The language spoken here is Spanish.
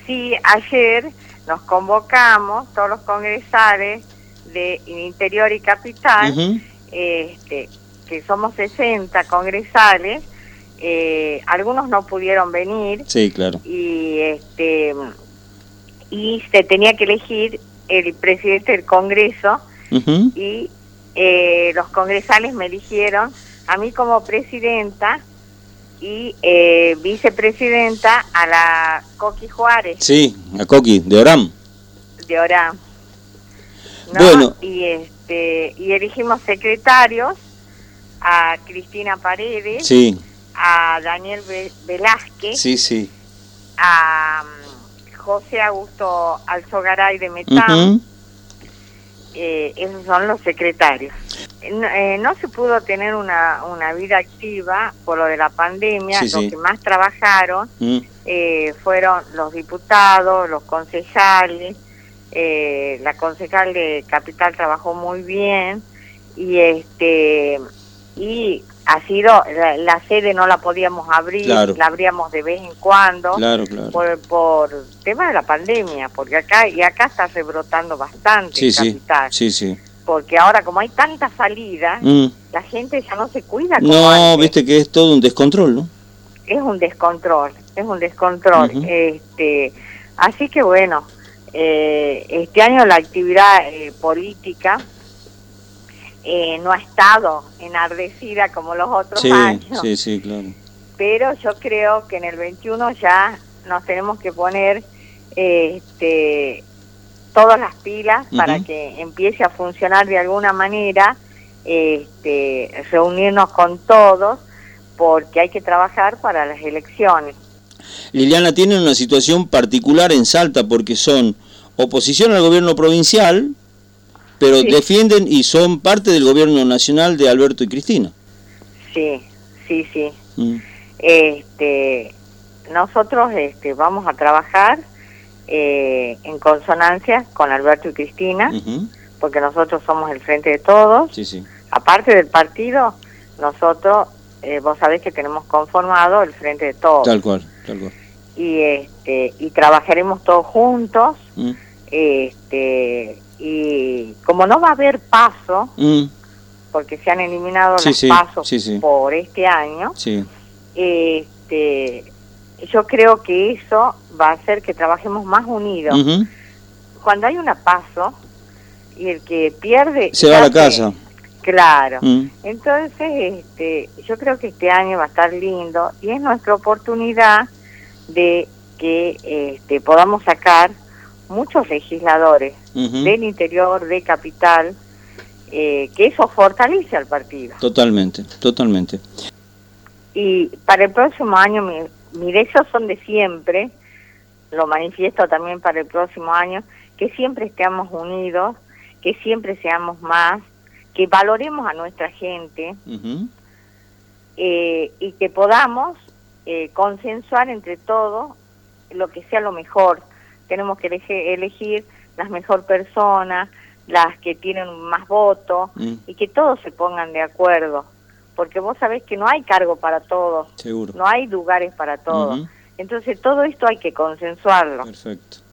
sí, ayer nos convocamos, todos los congresales de Interior y Capital, que somos 60 congresales, algunos no pudieron venir. Sí, claro. Y se tenía que elegir el presidente del Congreso, y los congresales me eligieron a mí como presidenta y vicepresidenta a la Coqui Juárez. Sí, a Coqui, de Orán. De Orán. ¿No? Bueno. Y elegimos secretarios a Cristina Paredes, sí, a Daniel Velázquez, sí, a José Augusto Alzogaray de Metán. Esos son los secretarios. No se pudo tener una vida activa por lo de la pandemia. Los que más trabajaron fueron los diputados, los concejales. La concejal de Capital trabajó muy bien, y ha sido la sede no la podíamos abrir, claro. La abríamos de vez en cuando, claro. por tema de la pandemia, porque acá está rebrotando bastante en Capital. Sí. Porque ahora, como hay tanta salida, la gente ya no se cuida como no antes. Viste que es todo un descontrol, ¿no? Es un descontrol. Así que bueno, este año la actividad política no ha estado enardecida como los otros años. Sí, claro. Pero yo creo que en el 21 ya nos tenemos que poner todas las pilas para que empiece a funcionar de alguna manera, reunirnos con todos, porque hay que trabajar para las elecciones. Liliana, tienen una situación particular en Salta porque son oposición al gobierno provincial, pero defienden y son parte del gobierno nacional de Alberto y Cristina. Sí. Nosotros vamos a trabajar en consonancia con Alberto y Cristina, porque nosotros somos el frente de todos. Sí. Aparte del partido, nosotros, vos sabés que tenemos conformado el frente de todos. Tal cual. Y trabajaremos todos juntos. Y como no va a haber paso, porque se han eliminado los pasos por este año, yo creo que eso va a hacer que trabajemos más unidos. Cuando hay una paso y el que pierde se va a la casa. Claro. Entonces, yo creo que este año va a estar lindo y es nuestra oportunidad de que podamos sacar muchos legisladores del interior, de Capital, que eso fortalece al partido. Totalmente. Y para el próximo año, mis deseos son de siempre, lo manifiesto también para el próximo año, que siempre estemos unidos, que siempre seamos más, que valoremos a nuestra gente, y que podamos consensuar entre todos lo que sea lo mejor. Tenemos que elegir las mejores personas, las que tienen más votos, y que todos se pongan de acuerdo, porque vos sabés que no hay cargo para todos, seguro, no hay lugares para todos. Entonces todo esto hay que consensuarlo. Perfecto.